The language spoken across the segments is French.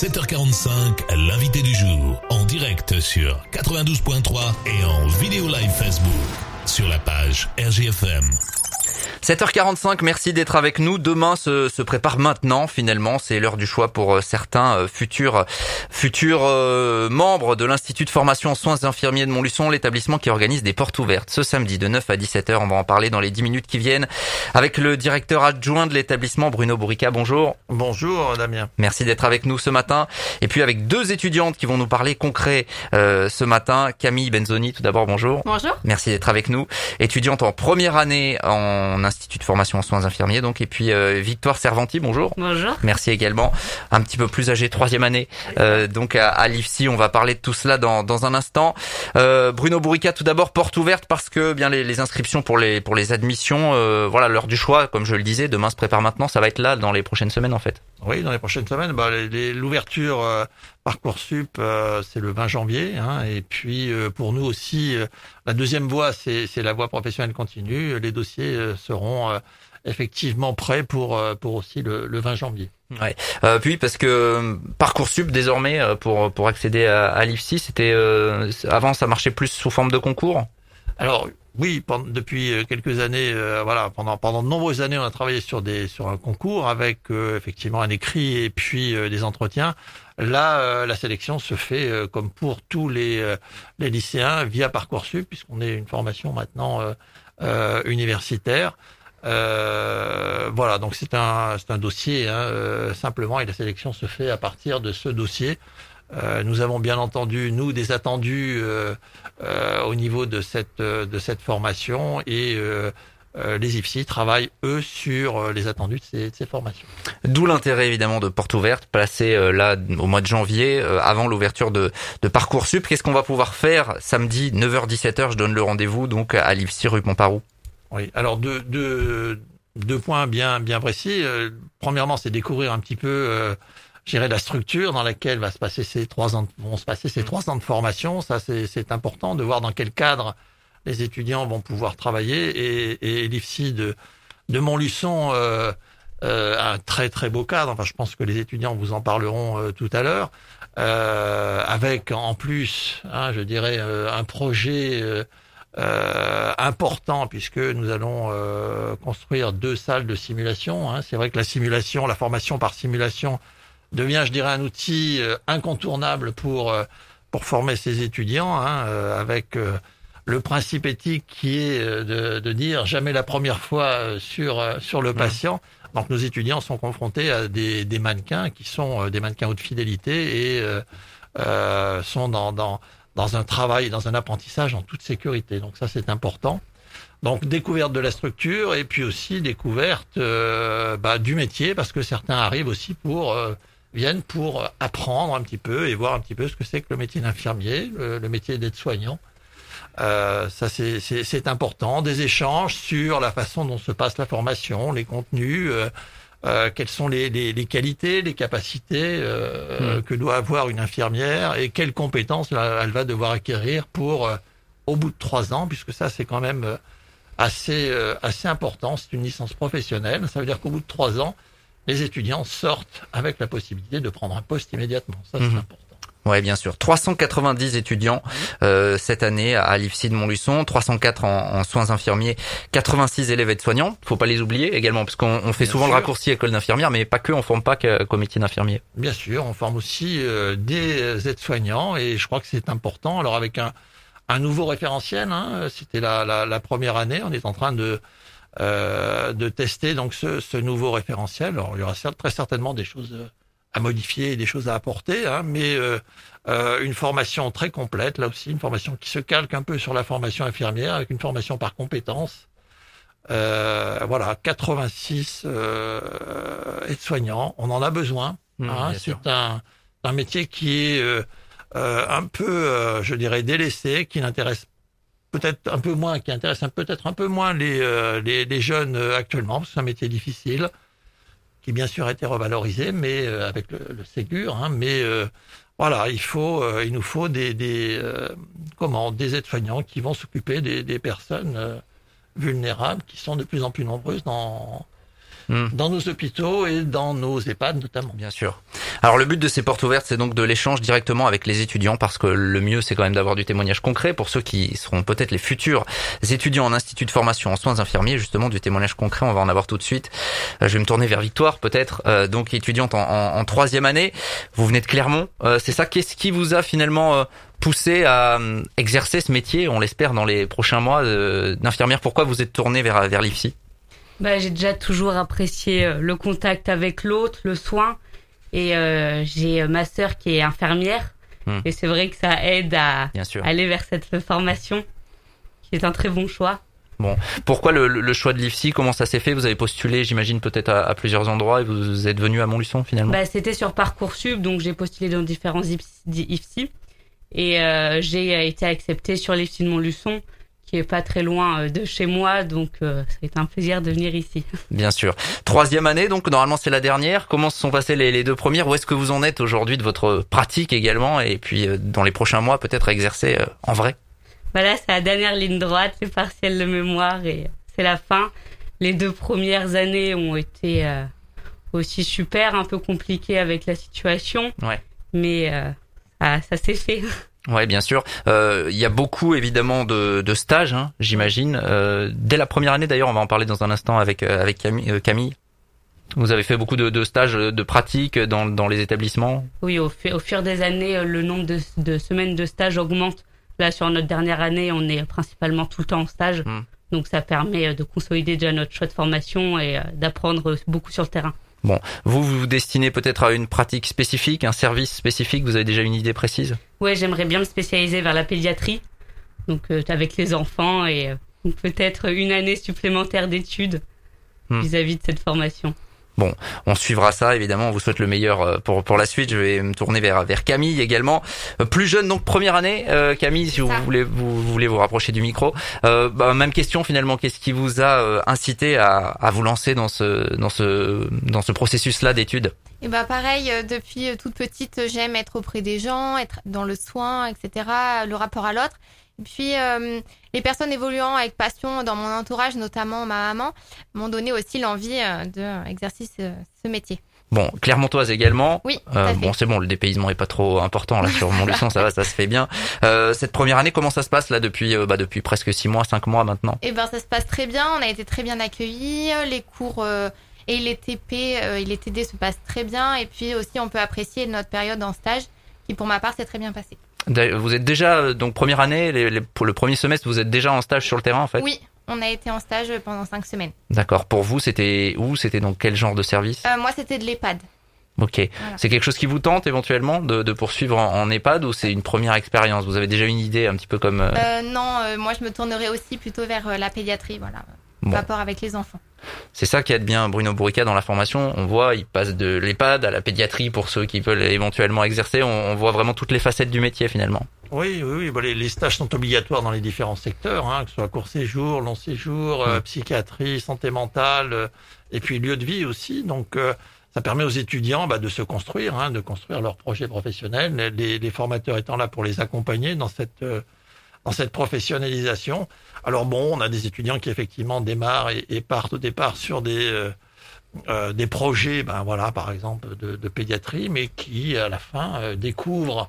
7h45, l'invité du jour, en direct sur 92.3 et en vidéo live Facebook, sur la page RGFM. 7h45, merci d'être avec nous. Demain se prépare maintenant, finalement. C'est l'heure du choix pour certains futurs membres de l'Institut de formation en soins infirmiers de Montluçon, l'établissement qui organise des portes ouvertes ce samedi de 9 à 17h. On va en parler dans les 10 minutes qui viennent avec le directeur adjoint de l'établissement, Bruno Bourrica. Bonjour. Bonjour Damien. Merci d'être avec nous ce matin. Et puis avec deux étudiantes qui vont nous parler concret ce matin. Camille Benzoni, tout d'abord, bonjour. Bonjour. Merci d'être avec nous. Étudiante en première année en Institut de formation en soins infirmiers, donc. Et puis Victoire Servanti, bonjour. Bonjour. Merci également. Un petit peu plus âgée, troisième année, donc à l'IFSI. On va parler de tout cela dans un instant. Bruno Bourrica, tout d'abord, porte ouverte parce que bien les inscriptions pour les admissions, voilà, l'heure du choix, comme je le disais, demain se prépare maintenant. Ça va être là dans les prochaines semaines en fait. Oui, dans les prochaines semaines. L'ouverture Parcoursup, c'est le 20 janvier. Et puis pour nous aussi, la deuxième voie, c'est la voie professionnelle continue. Les dossiers seront effectivement prêts pour aussi le 20 janvier. Ouais. Puis parce que Parcoursup désormais pour accéder à l'IFSI, c'était avant ça marchait plus sous forme de concours. Alors oui, depuis quelques années, pendant de nombreuses années, on a travaillé sur un concours avec effectivement un écrit et puis des entretiens. Là, la sélection se fait comme pour tous les lycéens via Parcoursup, puisqu'on est une formation maintenant universitaire. Donc c'est un dossier simplement, et la sélection se fait à partir de ce dossier. Nous avons bien entendu, nous, des attendus au niveau de cette formation, et les IFSI travaillent, eux, sur les attendus de ces formations. D'où l'intérêt, évidemment, de porte ouverte, placée là au mois de janvier, avant l'ouverture de Parcoursup. Qu'est-ce qu'on va pouvoir faire samedi, 9h-17h, je donne le rendez-vous, donc à l'IFSI rue Montparou. Oui, alors deux points bien précis. Premièrement, c'est découvrir un petit peu la structure dans laquelle vont se passer ces 3 ans de formation. Ça, c'est important de voir dans quel cadre les étudiants vont pouvoir travailler. Et l'IFSI de Montluçon a un très très beau cadre. Enfin, je pense que les étudiants vous en parleront tout à l'heure. Avec en plus, un projet important, puisque nous allons construire 2 salles de simulation. C'est vrai que la formation par simulation devient, un outil incontournable pour former ces étudiants, avec le principe éthique qui est de dire jamais la première fois sur le patient. Donc nos étudiants sont confrontés à des mannequins qui sont des mannequins haute fidélité et sont dans un travail, dans un apprentissage en toute sécurité. Donc ça, c'est important. Donc découverte de la structure, et puis aussi découverte du métier, parce que certains arrivent aussi viennent pour apprendre un petit peu et voir un petit peu ce que c'est que le métier d'infirmier, le métier d'aide-soignant. Ça, c'est important. Des échanges sur la façon dont se passe la formation, les contenus, quelles sont les qualités, les capacités que doit avoir une infirmière, et quelles compétences elle va devoir acquérir pour au bout de 3 ans, puisque ça, c'est quand même assez important. C'est une licence professionnelle. Ça veut dire qu'au bout de 3 ans, les étudiants sortent avec la possibilité de prendre un poste immédiatement. Ça, c'est important. Ouais, bien sûr. 390 étudiants cette année à l'IFSI de Montluçon, 304 en soins infirmiers, 86 élèves aides-soignants. Faut pas les oublier également, parce qu'on fait souvent le raccourci école d'infirmière, mais pas que, on forme pas qu'au métier d'infirmier. Bien sûr, on forme aussi des aides-soignants, et je crois que c'est important. Alors avec un nouveau référentiel, c'était la première année, on est en train de tester donc ce nouveau référentiel. Alors il y aura très certainement des choses à modifier et des choses à apporter, mais une formation très complète, là aussi, une formation qui se calque un peu sur la formation infirmière, avec une formation par compétences. 86 aides-soignants, on en a besoin. C'est un métier qui est un peu, délaissé, qui n'intéresse peut-être un peu moins, qui intéresse peut-être un peu moins les jeunes actuellement, parce que c'est un métier difficile, qui bien sûr a été revalorisé, mais avec le Ségur, il nous faut des aides-soignants qui vont s'occuper des personnes vulnérables, qui sont de plus en plus nombreuses dans nos hôpitaux et dans nos EHPAD notamment. Bien sûr. Alors le but de ces portes ouvertes, c'est donc de l'échange directement avec les étudiants, parce que le mieux, c'est quand même d'avoir du témoignage concret pour ceux qui seront peut-être les futurs étudiants en institut de formation en soins infirmiers. Justement, du témoignage concret, on va en avoir tout de suite. Je vais me tourner vers Victoire, peut-être, donc étudiante en troisième année. Vous venez de Clermont, c'est ça. Qu'est-ce qui vous a finalement poussé à exercer ce métier, on l'espère, dans les prochains mois d'infirmière? Pourquoi vous êtes tournée vers l'IFSI? J'ai déjà toujours apprécié le contact avec l'autre, le soin. Et j'ai ma sœur qui est infirmière. Et c'est vrai que ça aide à aller vers cette formation, qui est un très bon choix. Bon, pourquoi le choix de l'IFSI? Comment ça s'est fait? Vous avez postulé, j'imagine, peut-être à plusieurs endroits, et vous êtes venu à Montluçon finalement? C'était sur Parcoursup, donc j'ai postulé dans différents IFSI. Et j'ai été acceptée sur l'IFSI de Montluçon, qui est pas très loin de chez moi, donc ça a été un plaisir de venir ici. Bien sûr. Troisième année, donc normalement c'est la dernière. Comment se sont passées les deux premières? Où est-ce que vous en êtes aujourd'hui de votre pratique également, et puis dans les prochains mois peut-être exercer en vrai? Là, c'est la dernière ligne droite, c'est partiel de mémoire et c'est la fin. Les 2 premières années ont été aussi super, un peu compliquées avec la situation, mais ça s'est fait. Ouais, bien sûr. Il y a beaucoup évidemment de stages, j'imagine. Dès la première année, d'ailleurs, on va en parler dans un instant avec Camille. Vous avez fait beaucoup de stages, de pratiques dans les établissements? Oui, au fur des années, le nombre de semaines de stage augmente. Là, sur notre dernière année, on est principalement tout le temps en stage. Donc ça permet de consolider déjà notre choix de formation et d'apprendre beaucoup sur le terrain. Bon, vous vous destinez peut-être à une pratique spécifique, un service spécifique, vous avez déjà une idée précise? Ouais, j'aimerais bien me spécialiser vers la pédiatrie, donc avec les enfants, et peut-être une année supplémentaire d'études vis-à-vis de cette formation. Bon, on suivra ça, évidemment, on vous souhaite le meilleur pour la suite. Je vais me tourner vers Camille également. Plus jeune, donc première année. Camille, si vous voulez vous rapprocher du micro. Même question finalement, qu'est-ce qui vous a incité à vous lancer dans ce processus-là d'études? Pareil, depuis toute petite, j'aime être auprès des gens, être dans le soin, etc., le rapport à l'autre. Et puis, les personnes évoluant avec passion dans mon entourage, notamment ma maman, m'ont donné aussi l'envie d'exercer ce métier. Bon, Clermontoise également. Oui, c'est bon, le dépaysement est pas trop important là sur Montluçon, ça va, ça se fait bien. Cette première année, comment ça se passe là depuis presque 6 mois, 5 mois maintenant? Ça se passe très bien, on a été très bien accueillis, les cours et les TP et les TD se passent très bien, et puis aussi on peut apprécier notre période en stage qui pour ma part s'est très bien passée. Vous êtes déjà, donc première année, pour le premier semestre, vous êtes déjà en stage sur le terrain en fait? Oui, on a été en stage pendant 5 semaines. D'accord. Pour vous, c'était où? C'était donc quel genre de service? Moi, c'était de l'EHPAD. Ok. Voilà. C'est quelque chose qui vous tente éventuellement de poursuivre en EHPAD, ou c'est une première expérience? Vous avez déjà une idée un petit peu comme... Non, moi je me tournerais aussi plutôt vers la pédiatrie, voilà. Rapport avec les enfants. C'est ça qui aide bien Bruno Bourrica dans la formation. On voit, il passe de l'EHPAD à la pédiatrie pour ceux qui veulent éventuellement exercer. On voit vraiment toutes les facettes du métier finalement. Oui. Les stages sont obligatoires dans les différents secteurs, que ce soit court séjour, long séjour, psychiatrie, santé mentale, et puis lieu de vie aussi. Donc ça permet aux étudiants de se construire, de construire leur projet professionnel. Les formateurs étant là pour les accompagner dans cette professionnalisation. Alors on a des étudiants qui effectivement démarrent et partent au départ sur des projets, par exemple de pédiatrie, mais qui à la fin découvrent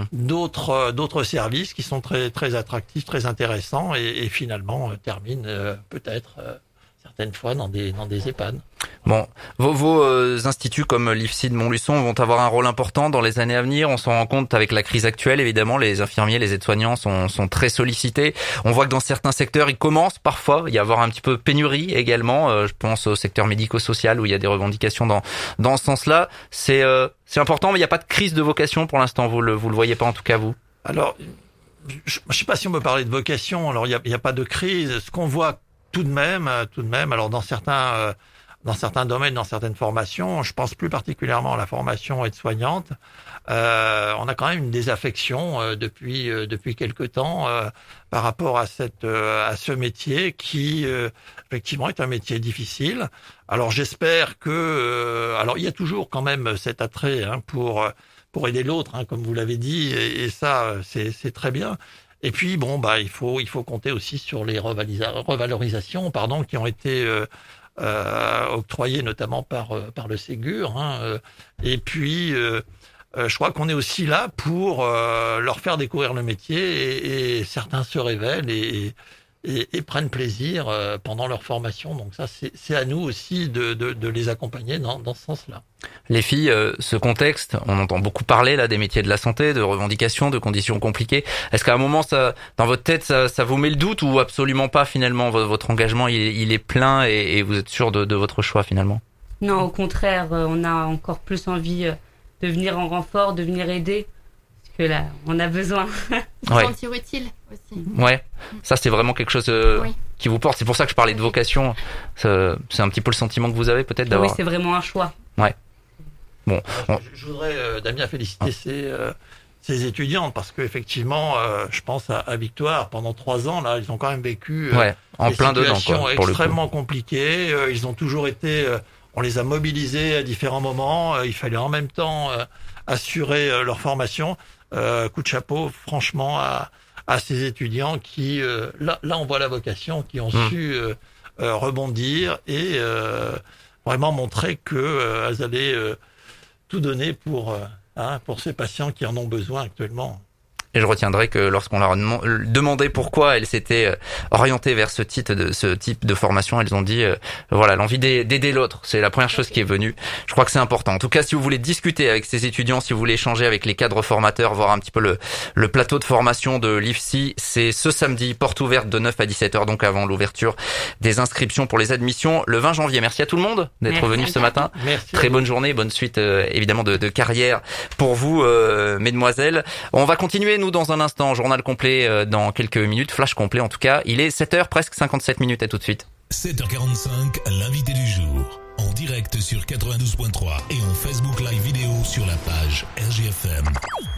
d'autres services qui sont très très attractifs, très intéressants, et finalement terminent peut-être certaines fois dans des EHPAD. Bon, vos instituts comme l'IFSI de Montluçon vont avoir un rôle important dans les années à venir. On s'en rend compte avec la crise actuelle, évidemment. Les infirmiers, les aides-soignants sont très sollicités. On voit que dans certains secteurs, il commence parfois à y avoir un petit peu pénurie également. Je pense au secteur médico-social où il y a des revendications dans ce sens-là. C'est important, mais il n'y a pas de crise de vocation pour l'instant. Vous le voyez pas, en tout cas, vous? Alors, je sais pas si on peut parler de vocation. Alors, il y a pas de crise. Ce qu'on voit tout de même, alors dans certains domaines, dans certaines formations, je pense plus particulièrement à la formation aide-soignante, on a quand même une désaffection depuis quelque temps par rapport à ce métier qui effectivement est un métier difficile. Alors j'espère que alors il y a toujours quand même cet attrait pour aider l'autre, comme vous l'avez dit, et ça c'est très bien. Et puis il faut compter aussi sur les revalorisations qui ont été octroyés notamment par le Ségur. Et puis, je crois qu'on est aussi là pour leur faire découvrir le métier et certains se révèlent et prennent plaisir pendant leur formation. Donc ça, c'est à nous aussi de les accompagner dans ce sens-là. Les filles, ce contexte, on entend beaucoup parler là des métiers de la santé, de revendications, de conditions compliquées. Est-ce qu'à un moment, ça, dans votre tête, ça vous met le doute ou absolument pas finalement? Votre engagement, il est plein et vous êtes sûr de votre choix finalement? Non, au contraire, on a encore plus envie de venir en renfort, de venir aider. Que là, on a besoin. Se sentir utile aussi. Ouais, ça c'est vraiment quelque chose qui vous porte. C'est pour ça que je parlais de vocation. C'est un petit peu le sentiment que vous avez peut-être d'avoir. Oui, c'est vraiment un choix. Ouais. Bon, je voudrais, Damien, féliciter ces étudiantes parce qu'effectivement, je pense à Victoire. Pendant 3 ans, là, ils ont quand même vécu en plein dedans, situations extrêmement compliquées. Ils ont toujours été, on les a mobilisés à différents moments. Il fallait en même temps assurer leur formation. Coup de chapeau, franchement, à ces étudiants qui, là, on voit la vocation, qui ont su rebondir et vraiment montrer que elles allaient tout donner pour ces patients qui en ont besoin actuellement. Et je retiendrai que lorsqu'on leur a demandé pourquoi elles s'étaient orientées vers ce type de formation, elles ont dit voilà, l'envie d'aider l'autre, c'est la première chose qui est venue. Je crois que c'est important. En tout cas, si vous voulez discuter avec ces étudiants, si vous voulez échanger avec les cadres formateurs, voir un petit peu le plateau de formation de l'IFSI, c'est ce samedi, porte ouverte de 9 à 17h, donc avant l'ouverture des inscriptions pour les admissions le 20 janvier. Merci à tout le monde d'être venu ce matin. Merci. Très bonne journée, bonne suite évidemment de carrière pour vous, mesdemoiselles. On va continuer nous dans un instant, journal complet dans quelques minutes, flash complet en tout cas. Il est 7h, presque 57 minutes, à tout de suite. 7h45, l'invité du jour, en direct sur 92.3 et en Facebook Live vidéo sur la page RGFM.